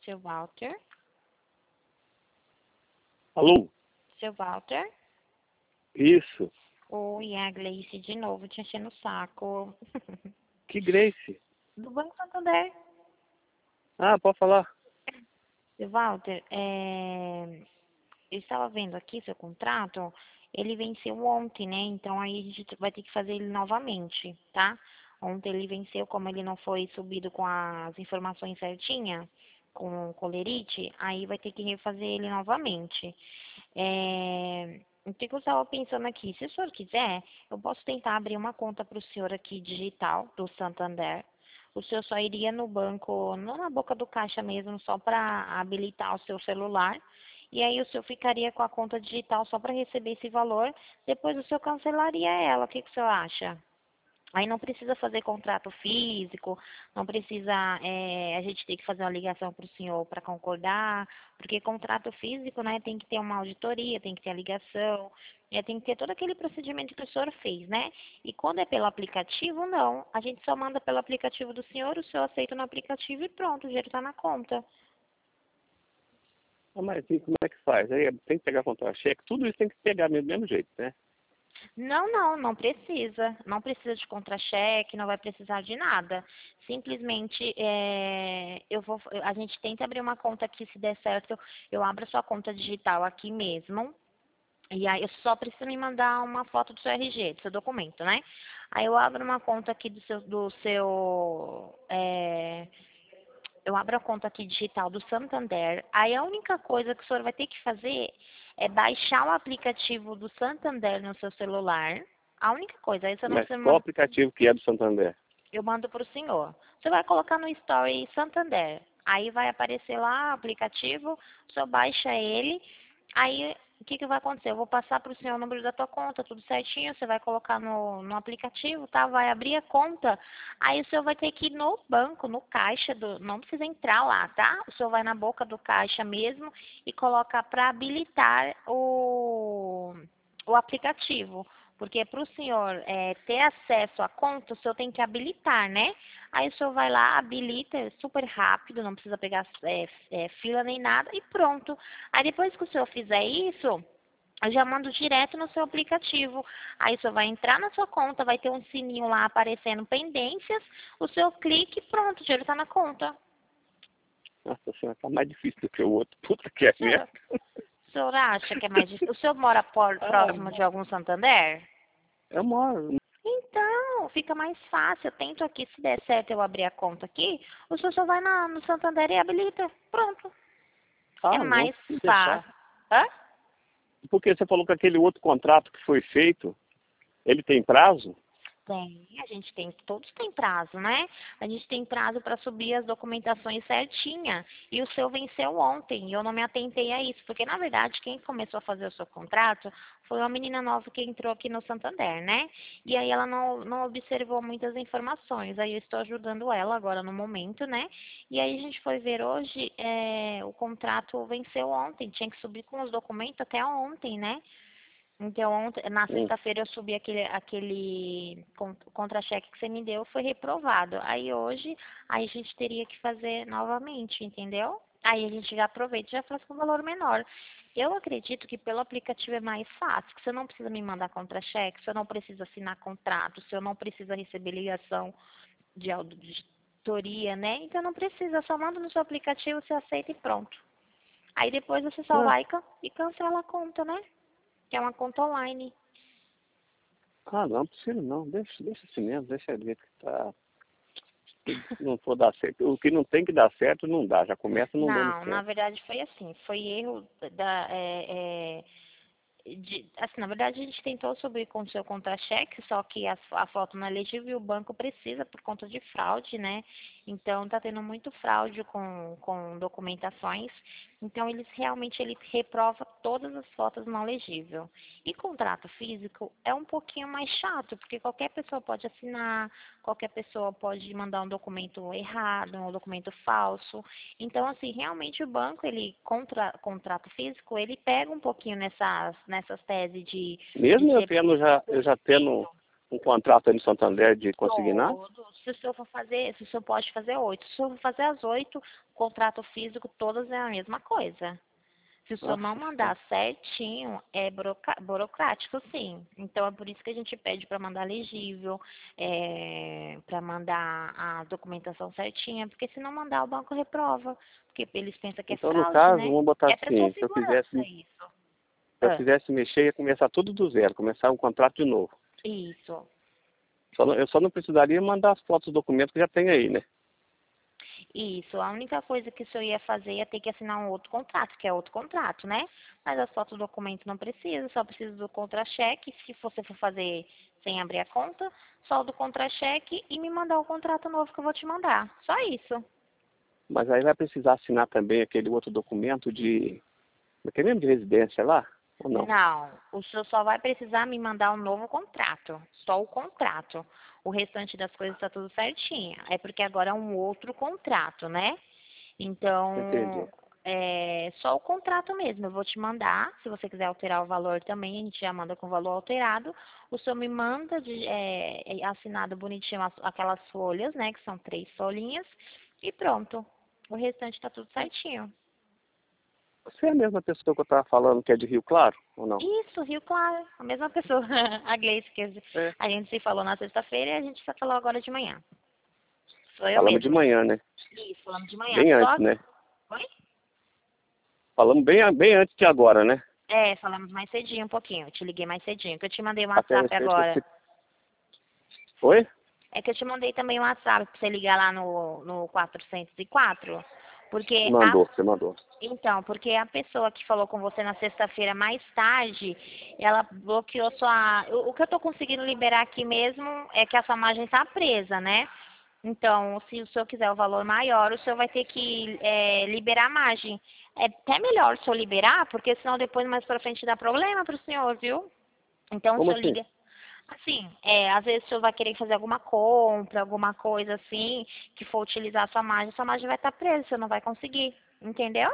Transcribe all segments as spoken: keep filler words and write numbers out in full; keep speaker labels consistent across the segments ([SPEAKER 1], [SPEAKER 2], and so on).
[SPEAKER 1] Seu Walter?
[SPEAKER 2] Alô?
[SPEAKER 1] Seu Walter?
[SPEAKER 2] Isso.
[SPEAKER 1] Oi, é a Gleice de novo, te enchendo o saco.
[SPEAKER 2] Que Grace?
[SPEAKER 1] Do Banco Santander.
[SPEAKER 2] Ah, pode falar.
[SPEAKER 1] Seu Walter, é... eu estava vendo aqui seu contrato, ele venceu ontem, né? Então aí a gente vai ter que fazer ele novamente, tá? Ontem ele venceu, como ele não foi subido com as informações certinhas, com o colerite, aí vai ter que refazer ele novamente. É... O que que eu estava pensando aqui? Se o senhor quiser, eu posso tentar abrir uma conta para o senhor aqui digital, do Santander. O senhor só iria no banco, não na boca do caixa mesmo, só para habilitar o seu celular. E aí o senhor ficaria com a conta digital só para receber esse valor. Depois o senhor cancelaria ela. O que que o senhor acha? Aí não precisa fazer contrato físico, não precisa é, a gente ter que fazer uma ligação para o senhor para concordar, porque contrato físico, né, tem que ter uma auditoria, tem que ter a ligação, é, tem que ter todo aquele procedimento que o senhor fez, né? E quando é pelo aplicativo, não. A gente só manda pelo aplicativo do senhor, o senhor aceita no aplicativo e pronto, o dinheiro está na conta.
[SPEAKER 2] Ah, mas e como é que faz? Aí tem que pegar contra-cheque, tudo isso tem que pegar mesmo, do mesmo jeito, né?
[SPEAKER 1] Não, não, não precisa. Não precisa de contra-cheque, não vai precisar de nada. Simplesmente, é, eu vou, a gente tenta abrir uma conta aqui, se der certo, eu abro a sua conta digital aqui mesmo. E aí, eu só preciso me mandar uma foto do seu R G, do seu documento, né? Aí eu abro uma conta aqui do seu, do seu, é, eu abro a conta aqui digital do Santander. Aí a única coisa que o senhor vai ter que fazer é baixar o aplicativo do Santander no seu celular. A única coisa, aí você não
[SPEAKER 2] Mas
[SPEAKER 1] precisa
[SPEAKER 2] qual
[SPEAKER 1] mandar,
[SPEAKER 2] aplicativo que é do Santander?
[SPEAKER 1] eu mando para o senhor. Você vai colocar no Story Santander. Aí vai aparecer lá o aplicativo, o senhor baixa ele. Aí o que, que vai acontecer? Eu vou passar para o senhor o número da tua conta, tudo certinho. Você vai colocar no, no aplicativo, tá? Vai abrir a conta. Aí o senhor vai ter que ir no banco, no caixa, do, não precisa entrar lá, tá? O senhor vai na boca do caixa mesmo e coloca para habilitar o, o aplicativo. Porque para o senhor é, ter acesso à conta, o senhor tem que habilitar, né? Aí o senhor vai lá, habilita, é super rápido, não precisa pegar é, é, fila nem nada e pronto. Aí depois que o senhor fizer isso, eu já mando direto no seu aplicativo. Aí o senhor vai entrar na sua conta, vai ter um sininho lá aparecendo pendências, o senhor clica e pronto, o dinheiro está na conta.
[SPEAKER 2] Nossa senhora, tá mais difícil do que o outro. Puta que é
[SPEAKER 1] O
[SPEAKER 2] mesmo.
[SPEAKER 1] senhor, o senhor acha que é mais difícil? O senhor mora por,
[SPEAKER 2] Ah,
[SPEAKER 1] próximo de algum Santander?
[SPEAKER 2] eu moro.
[SPEAKER 1] Então, fica mais fácil. Eu tento aqui, se der certo eu abrir a conta aqui, o senhor só vai na, no Santander e habilita. Pronto. É
[SPEAKER 2] Ah, não,
[SPEAKER 1] mais
[SPEAKER 2] se deixar.
[SPEAKER 1] fácil. Hã?
[SPEAKER 2] Porque você falou que aquele outro contrato que foi feito, ele tem prazo?
[SPEAKER 1] Tem, a gente tem, todos têm prazo, né? A gente tem prazo para subir as documentações certinha. E o seu venceu ontem, e eu não me atentei a isso, porque na verdade quem começou a fazer o seu contrato foi uma menina nova que entrou aqui no Santander, né? E aí ela não, não observou muitas informações. Aí eu estou ajudando ela agora no momento, né? E aí a gente foi ver hoje, é, o contrato venceu ontem, tinha que subir com os documentos até ontem, né? Então, ontem, na
[SPEAKER 2] Hum.
[SPEAKER 1] sexta-feira eu subi aquele, aquele con- contra-cheque que você me deu, foi reprovado. Aí hoje, aí a gente teria que fazer novamente, entendeu? Aí a gente já aproveita e já faz com valor menor. Eu acredito que pelo aplicativo é mais fácil, que você não precisa me mandar contra-cheque, você não precisa assinar contrato, você não precisa receber ligação de auditoria, né? Então não precisa, só manda no seu aplicativo, você aceita e pronto. Aí depois você só
[SPEAKER 2] Ah,
[SPEAKER 1] vai e can- e cancela a conta, né? Que é uma conta online.
[SPEAKER 2] ah, não, precisa não. Deixa, deixa assim mesmo, deixa ele ver que tá. Se não for dar certo. O que não tem que dar certo, não dá. Já começa não dando
[SPEAKER 1] Não, na
[SPEAKER 2] certo.
[SPEAKER 1] verdade foi assim, foi erro da, é, é, de- assim, na verdade a gente tentou subir com o seu contra-cheque, só que a, a foto não é legível e o banco precisa por conta de fraude, né? Então tá tendo muito fraude com, com documentações. Então eles realmente ele reprova todas as fotos não legível. E contrato físico é um pouquinho mais chato, porque qualquer pessoa pode assinar, qualquer pessoa pode mandar um documento errado, um documento falso. Então, assim, realmente o banco, ele, contra contrato físico, ele pega um pouquinho nessas, nessas teses de, de
[SPEAKER 2] Mesmo eu
[SPEAKER 1] ser.
[SPEAKER 2] tendo já, eu já tendo um contrato aí no Santander de consignado?
[SPEAKER 1] Todos. Se o senhor for fazer, se o senhor pode fazer oito. Se o senhor for fazer as oito, contrato físico, todas é a mesma coisa. Se o senhor
[SPEAKER 2] Nossa
[SPEAKER 1] não
[SPEAKER 2] Senhora.
[SPEAKER 1] mandar certinho, é buroca- burocrático, sim. Então, é por isso que a gente pede para mandar legível, é, para mandar a documentação certinha, porque se não mandar, o banco reprova. Porque eles pensam que é
[SPEAKER 2] Então, no
[SPEAKER 1] fraude,
[SPEAKER 2] caso,
[SPEAKER 1] né?
[SPEAKER 2] vamos botar
[SPEAKER 1] É para sua
[SPEAKER 2] assim, se eu
[SPEAKER 1] segurança
[SPEAKER 2] quisesse, se
[SPEAKER 1] isso.
[SPEAKER 2] eu
[SPEAKER 1] Ah,
[SPEAKER 2] quisesse mexer, ia começar tudo do zero, começar um contrato de novo.
[SPEAKER 1] isso.
[SPEAKER 2] Só não- eu só não precisaria mandar as fotos do documento que já tem aí, né?
[SPEAKER 1] Isso, a única coisa que o senhor ia fazer ia ter que assinar um outro contrato, que é outro contrato, né? Mas as fotos do documento não precisa, só precisa do contra-cheque. Se você for fazer sem abrir a conta, só do contra-cheque e me mandar o contrato novo que eu vou te mandar. Só isso.
[SPEAKER 2] Mas aí vai precisar assinar também aquele outro documento de... Aquele mesmo de residência lá? Ou não?
[SPEAKER 1] Não, o senhor só vai precisar me mandar um novo contrato, só o contrato. O restante das coisas está tudo certinho. É porque agora é um outro contrato, né?
[SPEAKER 2] Entendi.
[SPEAKER 1] Então, é só o contrato mesmo. Eu vou te mandar. Se você quiser alterar o valor também, a gente já manda com o valor alterado. O senhor me manda de, é, é, assinado bonitinho as- aquelas folhas, né? Que são três folhinhas. E pronto. O restante está tudo certinho.
[SPEAKER 2] Você é a mesma pessoa que eu estava falando que é de Rio Claro, ou não?
[SPEAKER 1] Isso, Rio Claro. A mesma pessoa. A Gleice, que
[SPEAKER 2] É.
[SPEAKER 1] a gente se falou na sexta-feira e a gente só falou agora de manhã. Sou eu
[SPEAKER 2] Falamos de
[SPEAKER 1] mesma.
[SPEAKER 2] manhã, né?
[SPEAKER 1] Isso, falamos de manhã.
[SPEAKER 2] Bem
[SPEAKER 1] Só.
[SPEAKER 2] antes, né?
[SPEAKER 1] Oi?
[SPEAKER 2] Falamos bem, bem antes de agora, né?
[SPEAKER 1] É, falamos mais cedinho um pouquinho. Eu te liguei mais cedinho, que eu te mandei um
[SPEAKER 2] Até a
[SPEAKER 1] WhatsApp
[SPEAKER 2] respeito
[SPEAKER 1] agora.
[SPEAKER 2] desse... Oi?
[SPEAKER 1] É que eu te mandei também um WhatsApp pra você ligar lá no, no quatrocentos e quatro. Porque a,
[SPEAKER 2] Mandou, você mandou.
[SPEAKER 1] então, porque a pessoa que falou com você na sexta-feira mais tarde, ela bloqueou sua. O, o que eu tô conseguindo liberar aqui mesmo é que a sua margem tá presa, né? Então, se o senhor quiser o valor maior, o senhor vai ter que é, liberar a margem. É até melhor o senhor liberar, porque senão depois mais pra frente dá problema pro senhor, viu? Então, o
[SPEAKER 2] Como
[SPEAKER 1] senhor
[SPEAKER 2] assim?
[SPEAKER 1] liga. Assim, é, às vezes o senhor vai querer fazer alguma compra, alguma coisa assim, que for utilizar a sua margem, sua margem vai estar presa, você não vai conseguir. Entendeu?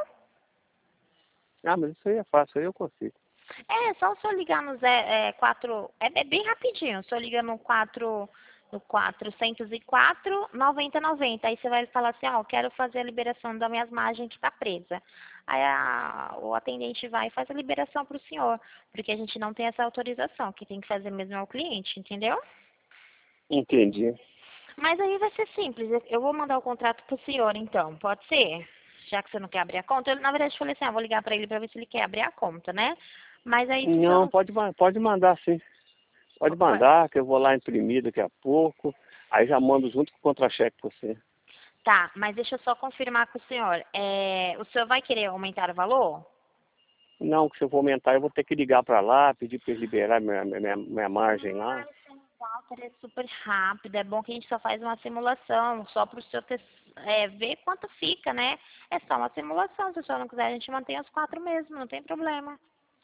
[SPEAKER 2] Ah, mas isso aí é fácil, aí eu consigo.
[SPEAKER 1] É, só o senhor ligar no Zé, é, quatro, é, é bem rapidinho, o senhor liga no quatro, no quatrocentos e quatro, noventa, noventa. Aí você vai falar assim, ó, eu quero fazer a liberação das minhas margens que está presa. Aí a, o atendente vai e faz a liberação para o senhor, porque a gente não tem essa autorização, que tem que fazer mesmo é o cliente, entendeu?
[SPEAKER 2] Entendi.
[SPEAKER 1] Mas aí vai ser simples. Eu eu vou mandar o contrato pro senhor, então. Pode ser? Já que você não quer abrir a conta. Eu, na verdade, falei assim, ah, vou ligar pra ele pra ver se ele quer abrir a conta, né? Mas aí, se o senhor
[SPEAKER 2] Não,
[SPEAKER 1] não...
[SPEAKER 2] pode, ma- pode mandar sim. Pode
[SPEAKER 1] vai-
[SPEAKER 2] mandar, que eu vou lá imprimir daqui a pouco. Aí já mando junto com o contra-cheque pra você.
[SPEAKER 1] Tá, mas deixa eu só confirmar com o senhor. É, o senhor vai querer aumentar o valor?
[SPEAKER 2] Não, que se eu for aumentar, eu vou ter que ligar pra lá, pedir pra eles liberar minha, minha, minha margem lá.
[SPEAKER 1] Ah, isso não Walter, é super rápido. É bom que a gente só faz uma simulação, só pro senhor ter, é, ver quanto fica, né? É só uma simulação. Se o senhor não quiser, a gente mantém os quatro mesmo, não tem problema.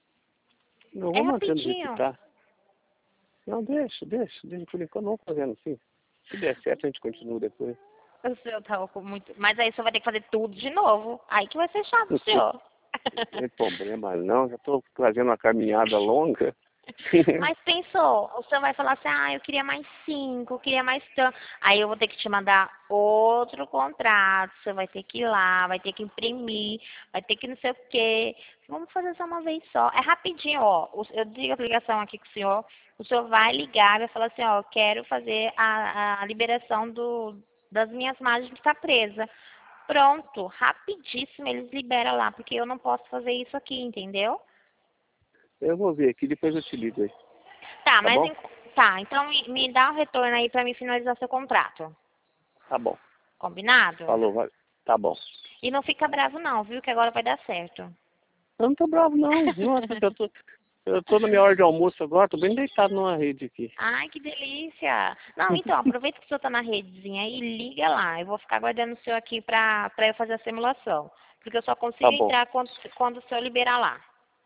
[SPEAKER 2] Eu
[SPEAKER 1] É
[SPEAKER 2] vou mantendo do jeito que
[SPEAKER 1] rapidinho.
[SPEAKER 2] tá. Não, deixa, deixa, deixa por enquanto, não vou fazendo assim. Se der certo, a gente continua depois.
[SPEAKER 1] O senhor tá com muito. Mas aí o senhor vai ter que fazer tudo de novo. Aí que vai ser chato pro senhor.
[SPEAKER 2] Não tem problema não, já estou fazendo uma caminhada longa.
[SPEAKER 1] Mas pensou, o senhor vai falar assim, ah, eu queria mais cinco, eu queria mais tanto. Aí eu vou ter que te mandar outro contrato, você vai ter que ir lá, vai ter que imprimir, vai ter que não sei o quê. Vamos fazer só uma vez só. É rapidinho, ó. o- Eu digo a ligação aqui com o senhor, o senhor vai ligar, vai falar assim, ó, eu quero fazer a, a liberação do, das minhas margens que está presa. Pronto, rapidíssimo, eles liberam lá, porque eu não posso fazer isso aqui, entendeu?
[SPEAKER 2] Eu vou ver aqui, depois eu te ligo aí,
[SPEAKER 1] Tá,
[SPEAKER 2] tá
[SPEAKER 1] mas
[SPEAKER 2] bom?
[SPEAKER 1] em- tá, então me, me dá o retorno aí pra me finalizar seu contrato.
[SPEAKER 2] Tá bom.
[SPEAKER 1] Combinado?
[SPEAKER 2] Falou, vai. Tá bom.
[SPEAKER 1] E não fica bravo não, viu? Que agora vai dar certo.
[SPEAKER 2] Eu não tô bravo não. Nossa, eu tô, eu tô na minha hora de almoço agora, tô bem deitado numa rede aqui.
[SPEAKER 1] Ai, que delícia. Não, então, aproveita que o senhor tá na redezinha aí e liga lá. Eu vou ficar aguardando o senhor aqui pra, pra eu fazer a simulação. Porque eu só
[SPEAKER 2] Tá
[SPEAKER 1] consigo
[SPEAKER 2] bom.
[SPEAKER 1] entrar quando, quando o senhor liberar lá.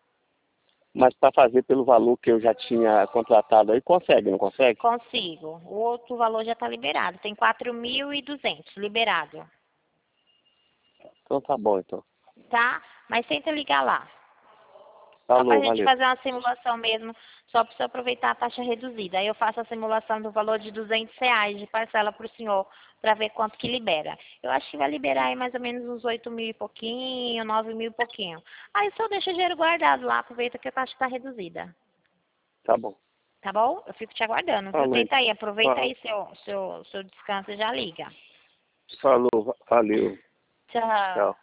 [SPEAKER 2] Mas para fazer pelo valor que eu já tinha contratado aí, consegue, não consegue?
[SPEAKER 1] Consigo. O outro valor já tá liberado. Tem quatro mil e duzentos liberado.
[SPEAKER 2] Então tá bom, então.
[SPEAKER 1] Tá? Mas tenta ligar lá. Só para a
[SPEAKER 2] Falou,
[SPEAKER 1] gente
[SPEAKER 2] valeu.
[SPEAKER 1] fazer uma simulação mesmo, só para você aproveitar a taxa reduzida. Aí eu faço a simulação do valor de duzentos reais de parcela para o senhor, para ver quanto que libera. Eu acho que vai liberar aí mais ou menos uns oito mil e pouquinho, nove mil e pouquinho. Aí o senhor deixa o dinheiro guardado lá, aproveita que a taxa está reduzida.
[SPEAKER 2] Tá bom.
[SPEAKER 1] Tá bom? Eu fico te aguardando, viu?
[SPEAKER 2] Falou.
[SPEAKER 1] Tenta aí, aproveita
[SPEAKER 2] Falou.
[SPEAKER 1] aí seu, seu, seu descanso e já liga.
[SPEAKER 2] Falou, valeu.
[SPEAKER 1] Tchau.
[SPEAKER 2] Tchau.